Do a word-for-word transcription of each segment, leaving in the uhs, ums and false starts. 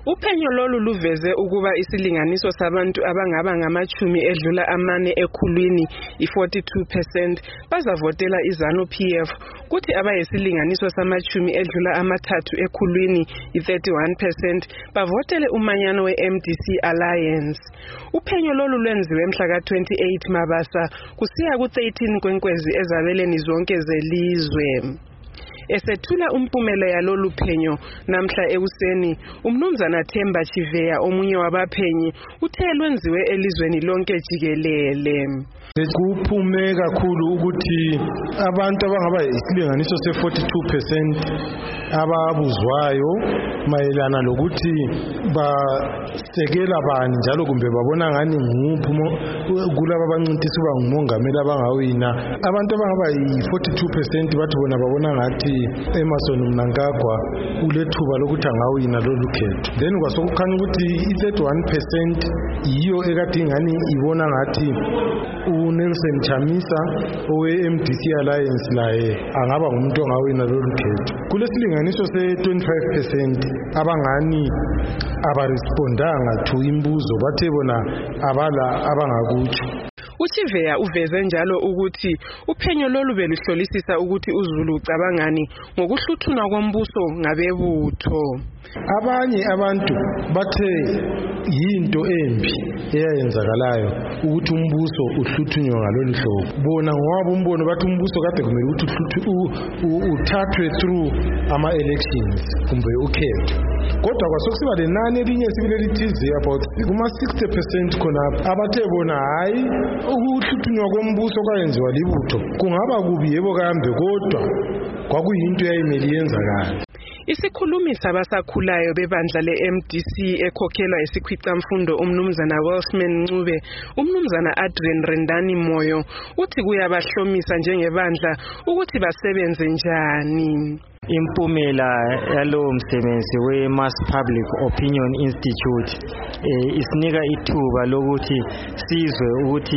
Uphenyo lolu luveze ukuba isilinganiso sabantu abangaba ngamachumi edlula amane ekhulwini i-forty-two percent bazavotela iZANU P F, kuthi abayisilinganiso samachumi edlula amathathu ekhulwini i-thirty-one percent bavotele umanyano we-M D C Alliance. Uphenyo lolu lwenziwe mhla ka-twenty-eight Mabasa kusiya ku-thirteen Kwenkwezi ezabeleni zonke zelizwe. Esethula umpumela yalolu phenyo namhla ekuseni, umnumzana Themba Chiveya omunye wabaphenyi uthe lwenziwe elizweni lonke jikelele. Kuphume kakhulu ukuthi abantu abangaba isilinganiso se-forty-two percent ababuzwayo mayelana lokuthi basekela bani njalo kumbe babona ngani nguphi kulabo abancintisa uba ngumongameli abangawina. Abantu abangaba yi-forty-two percent bathi bona babona ngathi Emmerson Mnangagwa ulethuba lokuthi angawina lolu khetho. Then kwasokukhanya ukuthi i-thirty-one percent yiyo ekade ingani ibona ngathi uNelson Chamisa owe-M D C Alliance laye angaba ngumuntu ongawina lolu khetho. Kulesilinganiso se-twenty-five percent abangani abarespondanga to imbuzo bathe bona abala abangakutsho. uChiveya uveze njalo ukuthi uphenyo lolu beluhlolisisa ukuthi uZulu ucabangani ngokuhluthunwa kombuso ngabebutho. Abanye abantu bathe yinto embi eyayenzakalayo ukuthi umbuso uhluthunywe ngalolu hlobo. Bona ngoba umbono bathi umbuso kade kumele ukuthi uthathwe through ama elections kumbe ukhetho. Kodwa kwasokusiba lenani elinye sibile lithize about kuma sixty percent khona abathe bona hayi ukuhluthunwa kombuso kwayenziwa libutho kungaba kubi yebo kambe kodwa kwakuyinto yayimeli yenzakala. Isikhulumi sabasakhulayo bebandla le-M D C ekhokhelwa isikhwicamfundo umnumzana Welshman Ncube, umnumzana Adrian Rendani Moyo uthi kuyabahlomisa njengebandla ukuthi basebenze njani. Impumela yalo msebenzi we-Mass Public Opinion Institute eh, isinika ithuba lokuthi sizwe ukuthi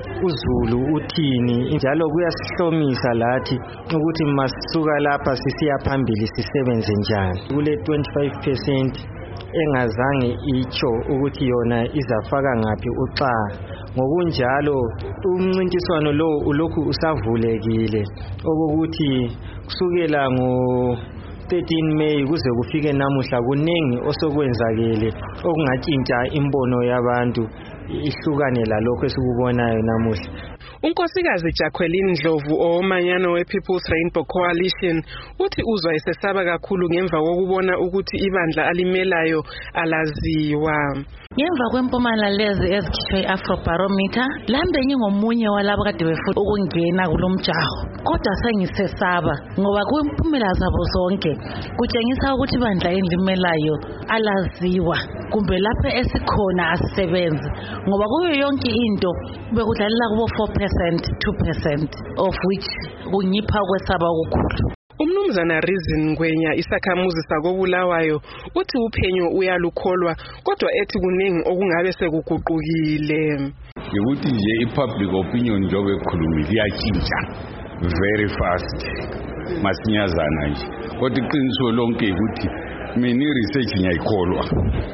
uZulu uthini, njalo kuyasihlomisa lathi ukuthi masisuka lapha sisiya phambili sisebenze njani. Kule twenty-five percent engazange icho ukuthi yona izafaka ngapi uxa. Ngokunjalo umncintiswano lo ulokhu usavulekile okokuthi kusukela ngo thirteen May kuze kufike namuhla kuningi osokwenzakele okungatshintsha imbono yabantu ihlukane lalokho esikubonayo namuhla. Unkosikazi Jacqueline Ndlovu omanyano we-People's Rainbow Coalition uthi uzwa esesaba kakhulu ngemva kokubona ukuthi ibandla alimelayo alaziwa. Ngemva kwempumela lezi ezikhishwe i-Afrobarometer lambe ngingomunye walabo kade befuna ukungena kulomjaho, kodwa sengisesaba ngoba kwimpumela zabo zonke kutshengisa ukuthi ibandla elimelayo alaziwa kumbe lapho esikhona asisebenzi, ngoba kuyo yonke into bekudlalela kubo four percent, two percent of which kunyipha kwesaba okukhulu. Umnumzana Reason Ngwenya isakhamuzi sakobulawayo uthi uphenyo uyalukholwa kodwa ethi kuningi okungabe sekuguqukile. Ukuthi nje i-public opinion njobe ekhulumile iyatshintsha very fast masinyazana nje, kodwa iqiniso lonke ukuthi mina i-research ngiyayikholwa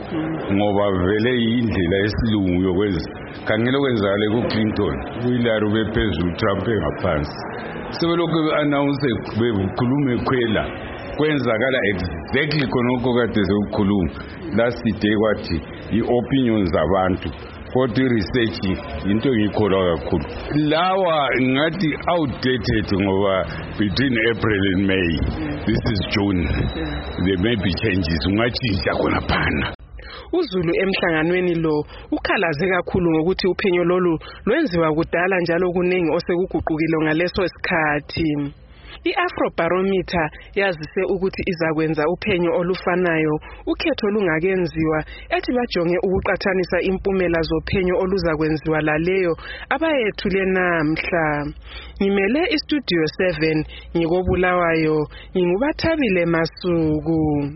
ngoba vele indlela esilungu yokwenza khangela kwenzakale ku-Clinton uHillary bephezulu Trump engaphansi. Sebelokhu be-announce bekhulume khwela kwenzakala exactly khonokho kade sekukhuluma last day kwathi i-opinion zabantu, kodwa i-research into engiyikholwa kakhulu. Lawa ngathi outdated ngoba between April and May, this is June, there may be changes, ungatshintsha khona phana. uZulu emhlanganweni lo ukhalaze kakhulu ngokuthi uphenyo lolu lwenziwa kudala njalo kuningi osekuguqukile ngaleso sikhathi. I-Afrobarometer yazise ukuthi izakwenza uphenyo olufanayo ukhetho lungakenziwa, ethi bajonge ukuqathanisa impumela zophenyo oluzakwenziwa laleyo abayethule namhla. Ngimele iStudio seven ngikobulawayo, nginguBathabile Masuku.